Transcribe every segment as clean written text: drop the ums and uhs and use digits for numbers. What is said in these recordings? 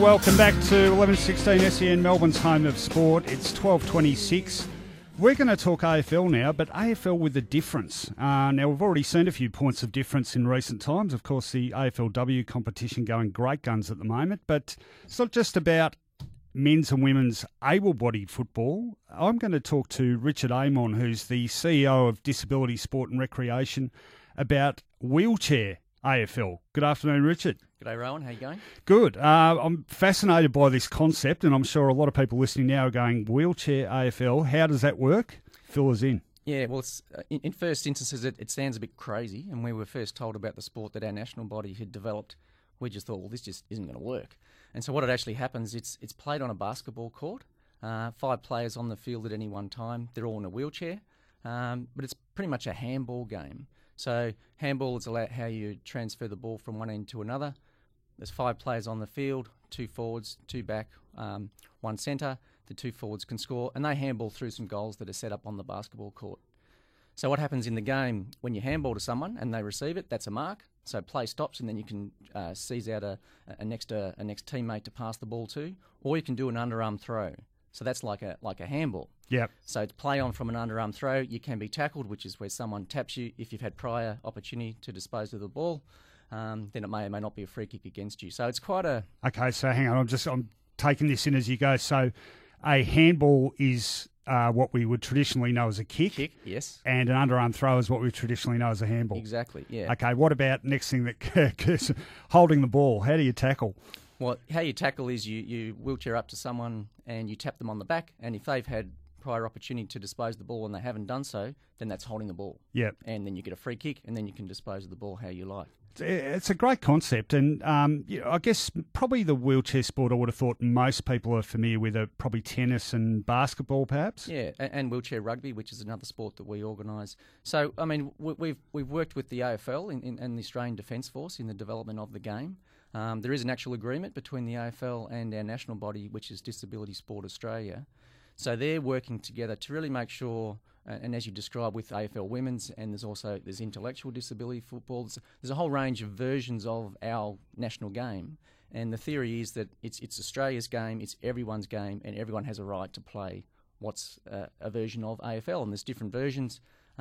welcome back to 1116 SEN, Melbourne's home of sport. It's 12:26. We're going to talk AFL now, but AFL with a difference. Now, we've already seen a few points of difference in recent times. Of course, the AFLW competition going great guns at the moment, but it's not just about men's and women's able-bodied football. I'm going to talk to Richard Amon, who's the CEO of Disability Sport and Recreation, about wheelchair AFL. Good afternoon, Richard. G'day, Rowan. How you going? Good. I'm fascinated by this concept, and I'm sure a lot of people listening now are going, wheelchair AFL, how does that work? Fill us in. Yeah, well, it's, in first instances, it sounds a bit crazy. And when we were first told about the sport that our national body had developed, we just thought, well, this just isn't going to work. And so what it actually happens, it's played on a basketball court, 5 players on the field at any one time. They're all in a wheelchair, but it's pretty much a handball game. So handball is how you transfer the ball from one end to another. There's 5 players on the field, 2 forwards, 2 back, 1 centre. The 2 forwards can score, and they handball through some goals that are set up on the basketball court. So what happens in the game, when you handball to someone and they receive it, that's a mark. So play stops, and then you can seize out a next teammate to pass the ball to, or you can do an underarm throw. So that's like a handball. Yep. So to play on from an underarm throw, you can be tackled, which is where someone taps you if you've had prior opportunity to dispose of the ball. Then it may or may not be a free kick against you. So it's quite a... Okay, so hang on. I'm taking this in as you go. So a handball is what we would traditionally know as a kick. Kick, yes. And an underarm throw is what we traditionally know as a handball. Exactly, yeah. Okay, what about next thing that holding the ball? How do you tackle? Well, how you tackle is you wheelchair up to someone and you tap them on the back, and if they've had prior opportunity to dispose of the ball and they haven't done so, then that's holding the ball. Yep. And then you get a free kick, and then you can dispose of the ball how you like. It's a great concept, and I guess probably the wheelchair sport I would have thought most people are familiar with are probably tennis and basketball, perhaps. Yeah, and wheelchair rugby, which is another sport that we organise. So, I mean, we've worked with the AFL and the Australian Defence Force in the development of the game. There is an actual agreement between the AFL and our national body, which is Disability Sport Australia. So they're working together to really make sure, and as you described with AFL Women's, and there's intellectual disability football, there's a whole range of versions of our national game. And the theory is that it's Australia's game, it's everyone's game, and everyone has a right to play what's a version of AFL. And there's different versions.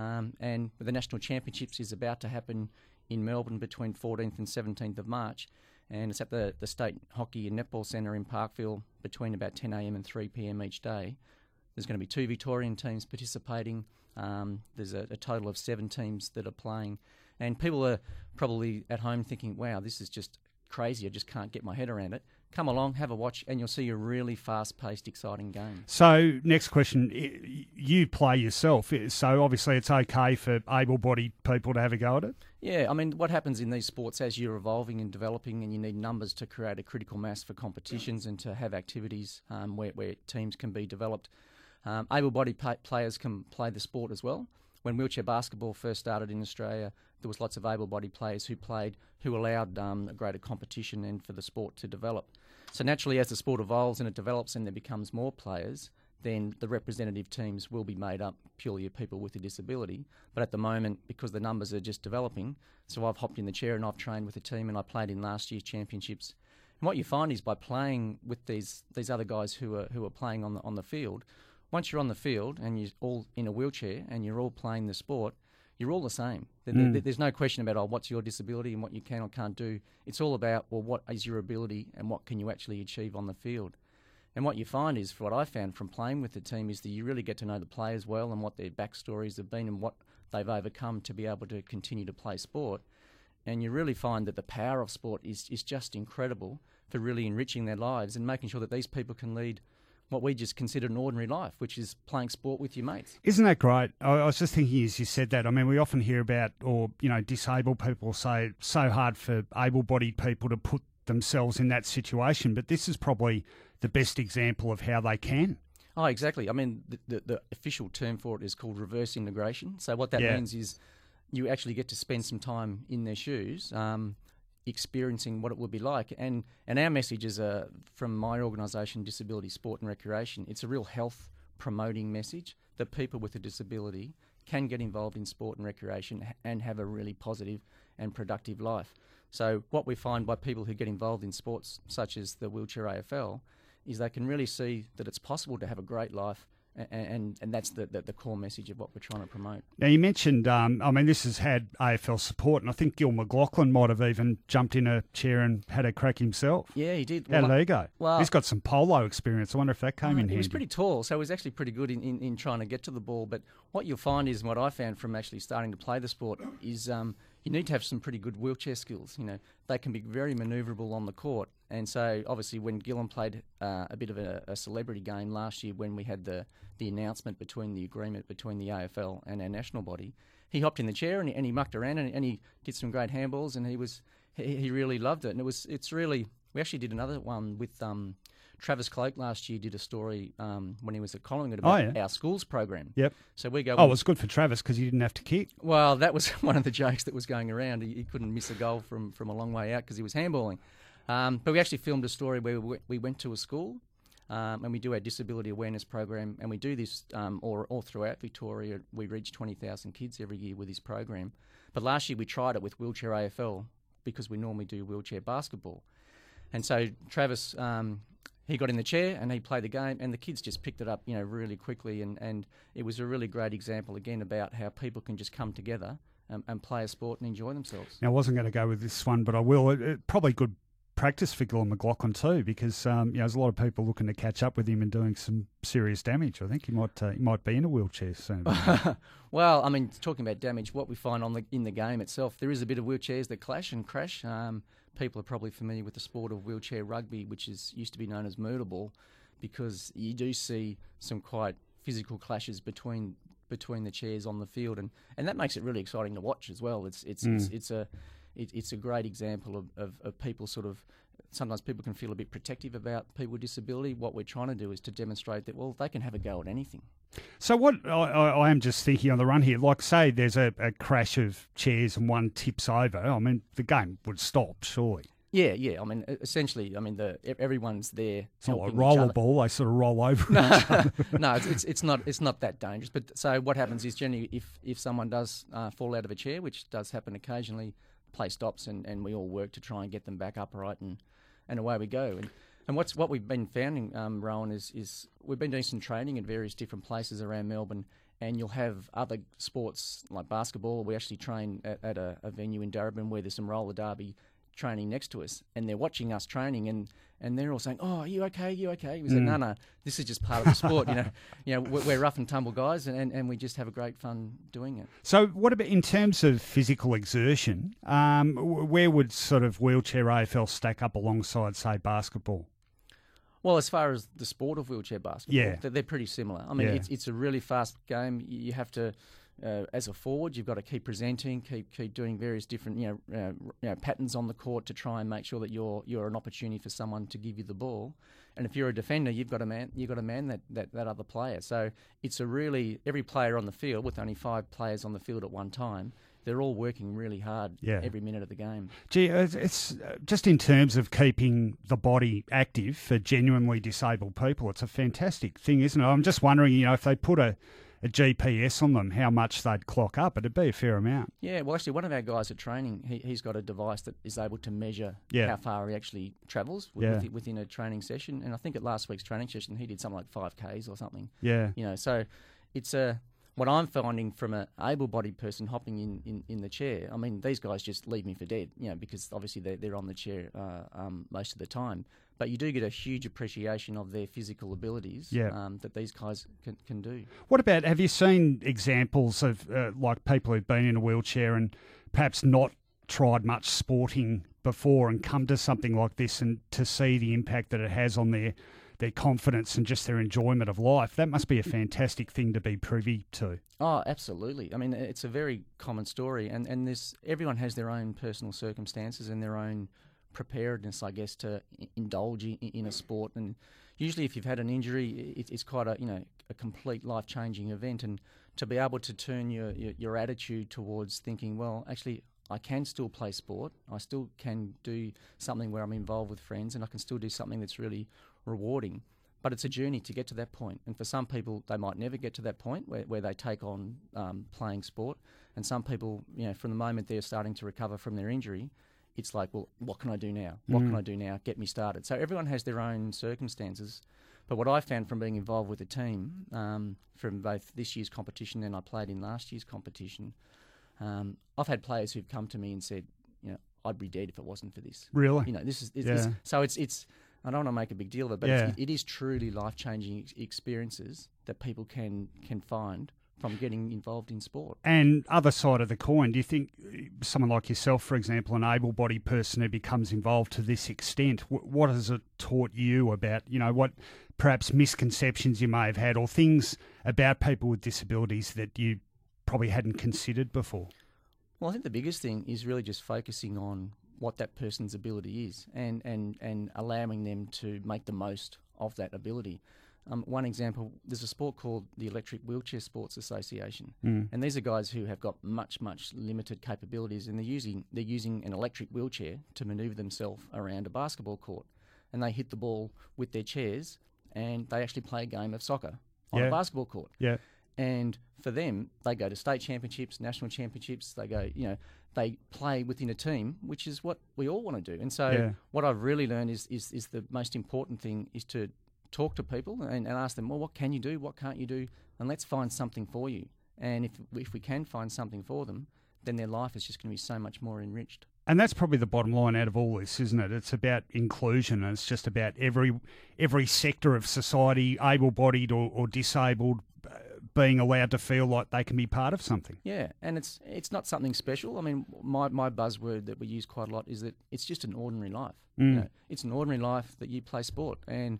And the National Championships is about to happen in Melbourne between 14th and 17th of March. And it's at the State Hockey and Netball Centre in Parkville between about 10 a.m. and 3 p.m. each day. There's going to be 2 Victorian teams participating. There's a total of 7 teams that are playing. And people are probably at home thinking, wow, this is just crazy. I just can't get my head around it. Come along, have a watch, and you'll see a really fast-paced, exciting game. So, next question. You play yourself, so obviously it's okay for able-bodied people to have a go at it? Yeah, I mean, what happens in these sports as you're evolving and developing, and you need numbers to create a critical mass for competitions and to have activities where teams can be developed. Able-bodied players can play the sport as well. When wheelchair basketball first started in Australia, there was lots of able-bodied players who allowed a greater competition and for the sport to develop. So naturally, as the sport evolves and it develops and there becomes more players, then the representative teams will be made up purely of people with a disability. But at the moment, because the numbers are just developing, so I've hopped in the chair and I've trained with a team and I played in last year's championships. And what you find is by playing with these other guys who are playing on the field, once you're on the field and you're all in a wheelchair and you're all playing the sport, you're all the same. There's no question about, what's your disability and what you can or can't do. It's all about, well, what is your ability and what can you actually achieve on the field. And what you find is, what I found from playing with the team, is that you really get to know the players well and what their backstories have been and what they've overcome to be able to continue to play sport. And you really find that the power of sport is just incredible for really enriching their lives and making sure that these people can lead what we just consider an ordinary life, which is playing sport with your mates. Isn't that great? I was just thinking as you said that. I mean, we often hear about, disabled people say it's so hard for able-bodied people to put themselves in that situation, but this is probably the best example of how they can. Oh, exactly. I mean, the official term for it is called reverse integration. So what that means is you actually get to spend some time in their shoes, experiencing what it would be like. And our message is from my organisation, Disability Sport and Recreation. It's a real health promoting message that people with a disability can get involved in sport and recreation and have a really positive and productive life. So what we find by people who get involved in sports such as the Wheelchair AFL is they can really see that it's possible to have a great life, and that's the core message of what we're trying to promote. Now, you mentioned, this has had AFL support, and I think Gil McLaughlin might have even jumped in a chair and had a crack himself. Yeah, he did. How did he go? Well, he's got some polo experience. I wonder if that came in handy. He was pretty tall, so he was actually pretty good in trying to get to the ball. But what you'll find is, and what I found from actually starting to play the sport is you need to have some pretty good wheelchair skills. You know, they can be very manoeuvrable on the court. And so, obviously, when Gillan played a bit of a celebrity game last year when we had the announcement between the agreement between the AFL and our national body, he hopped in the chair and he mucked around and he did some great handballs, and he really loved it. And we actually did another one with Travis Cloak last year. Did a story when he was at Collingwood about our schools program. Yep. So we go. Oh, it was good for Travis because he didn't have to kick. Well, that was one of the jokes that was going around. He couldn't miss a goal from a long way out because he was handballing. But we actually filmed a story where we went to a school and we do our disability awareness program, and we do this all throughout Victoria. We reach 20,000 kids every year with this program. But last year we tried it with Wheelchair AFL because we normally do wheelchair basketball. And so Travis, he got in the chair and he played the game, and the kids just picked it up, really quickly. And it was a really great example again about how people can just come together and play a sport and enjoy themselves. Now, I wasn't going to go with this one, but I will. Probably good practice for Gillan McLaughlin too, because there's a lot of people looking to catch up with him and doing some serious damage. I think he might be in a wheelchair soon. Well, talking about damage, what we find in the game itself, there is a bit of wheelchairs that clash and crash. People are probably familiar with the sport of wheelchair rugby, which used to be known as murder ball, because you do see some quite physical clashes between the chairs on the field, and that makes it really exciting to watch as well. It's a great example of people sort of. Sometimes people can feel a bit protective about people with disability. What we're trying to do is to demonstrate that, well, they can have a go at anything. So what I am just thinking on the run here, like say there's a crash of chairs and one tips over, the game would stop, surely. Yeah. Essentially, everyone's there. It's not like rollerball; they sort of roll over each other. No, it's not that dangerous. But so what happens is generally, if someone does fall out of a chair, which does happen occasionally, play stops and we all work to try and get them back upright, and away we go. And what we've been finding, Rowan, is we've been doing some training in various different places around Melbourne, and you'll have other sports like basketball. We actually train at a venue in Darebin where there's some roller derby training next to us, and they're watching us training, and they're all saying, "Oh, are you okay? You okay?" We said, "No, this is just part of the sport. We're rough and tumble guys, and we just have a great fun doing it." So, what about in terms of physical exertion? Where would sort of wheelchair AFL stack up alongside, say, basketball? Well, as far as the sport of wheelchair basketball, they're pretty similar. It's a really fast game. You have to. As a forward, you've got to keep presenting, keep doing various different patterns on the court to try and make sure that you're an opportunity for someone to give you the ball. And if you're a defender, you've got to man that other player. So it's every player on the field, with only 5 players on the field at one time, they're all working really hard every minute of the game. Gee, it's just in terms of keeping the body active for genuinely disabled people, it's a fantastic thing, isn't it? I'm just wondering, if they put a GPS on them, how much they'd clock up. It'd be a fair amount. Yeah, well, actually, one of our guys at training, he's got a device that is able to measure how far he actually travels within a training session. And I think at last week's training session, he did something like 5Ks or something. Yeah. So it's what I'm finding from an able-bodied person hopping in the chair. These guys just leave me for dead, because obviously they're on the chair most of the time. But you do get a huge appreciation of their physical abilities that these guys can do. What about, have you seen examples of like people who've been in a wheelchair and perhaps not tried much sporting before and come to something like this, and to see the impact that it has on their confidence and just their enjoyment of life? That must be a fantastic thing to be privy to. Oh, absolutely. It's a very common story, and everyone has their own personal circumstances and their own preparedness, I guess, to indulge in a sport. And usually if you've had an injury, it's quite a complete life-changing event, and to be able to turn your attitude towards thinking, well, actually, I can still play sport, I still can do something where I'm involved with friends, and I can still do something that's really rewarding. But it's a journey to get to that point. And for some people, they might never get to that point where they take on playing sport. And some people, from the moment they're starting to recover from their injury, it's like, well, what can I do now? What can I do now? Get me started. So everyone has their own circumstances. But what I found from being involved with the team, from both this year's competition and I played in last year's competition, I've had players who've come to me and said, I'd be dead if it wasn't for this. Really? This is so it's. I don't want to make a big deal of it, but it is truly life-changing experiences that people can find from getting involved in sport. And other side of the coin, do you think someone like yourself, for example, an able-bodied person who becomes involved to this extent, what has it taught you about, what perhaps misconceptions you may have had or things about people with disabilities that you probably hadn't considered before? Well, I think the biggest thing is really just focusing on what that person's ability is and allowing them to make the most of that ability. One example, there's a sport called the Electric Wheelchair Sports Association, and these are guys who have got much limited capabilities, and they're using an electric wheelchair to manoeuvre themselves around a basketball court, and they hit the ball with their chairs, and they actually play a game of soccer on a basketball court. Yeah. And for them, they go to state championships, national championships. They go, they play within a team, which is what we all want to do. And so, what I've really learned is the most important thing is to talk to people and ask them, well, what can you do? What can't you do? And let's find something for you. And if we can find something for them, then their life is just going to be so much more enriched. And that's probably the bottom line out of all this, isn't it? It's about inclusion, and it's just about every sector of society, able-bodied or disabled, being allowed to feel like they can be part of something. Yeah, and it's not something special. I mean, my buzzword that we use quite a lot is that it's just an ordinary life. It's an ordinary life that you play sport, and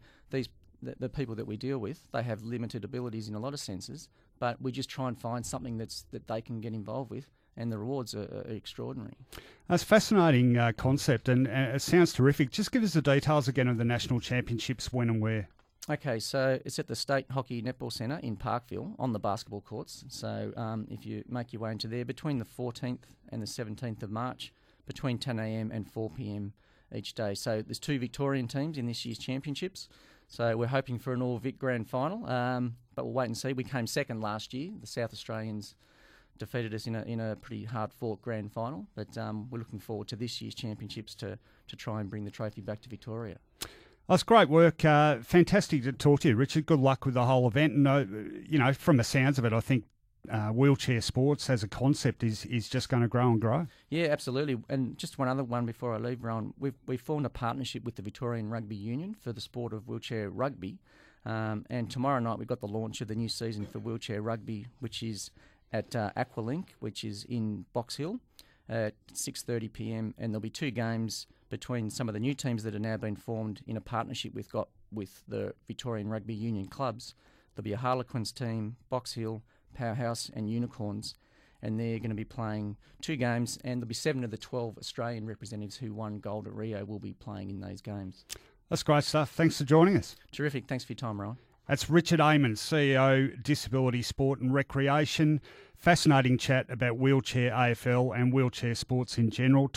the people that we deal with, they have limited abilities in a lot of senses, but we just try and find something that they can get involved with, and the rewards are extraordinary. That's a fascinating concept, and it sounds terrific. Just give us the details again of the National Championships, when and where. Okay, so it's at the State Hockey Netball Centre in Parkville on the basketball courts. So if you make your way into there between the 14th and the 17th of March, between 10 a.m. and 4 p.m. each day. So there's 2 Victorian teams in this year's championships. So we're hoping for an all-Vic grand final, but we'll wait and see. We came second last year. The South Australians defeated us in a pretty hard-fought grand final, but we're looking forward to this year's championships to try and bring the trophy back to Victoria. That's great work. Fantastic to talk to you, Richard. Good luck with the whole event. And, from the sounds of it, I think wheelchair sports as a concept is just going to grow and grow. Yeah, absolutely. And just one other one before I leave, Rowan. We've formed a partnership with the Victorian Rugby Union for the sport of wheelchair rugby. And tomorrow night we've got the launch of the new season for wheelchair rugby, which is at Aqualink, which is in Box Hill at 6:30 p.m. And there'll be 2 games between some of the new teams that are now being formed in a partnership with the Victorian Rugby Union clubs. There'll be a Harlequins team, Box Hill, Powerhouse and Unicorns, and they're going to be playing 2 games, and there'll be 7 of the 12 Australian representatives who won gold at Rio will be playing in those games. That's great stuff. Thanks for joining us. Terrific. Thanks for your time, Ryan. That's Richard Amon, CEO, Disability Sport and Recreation. Fascinating chat about wheelchair AFL and wheelchair sports in general.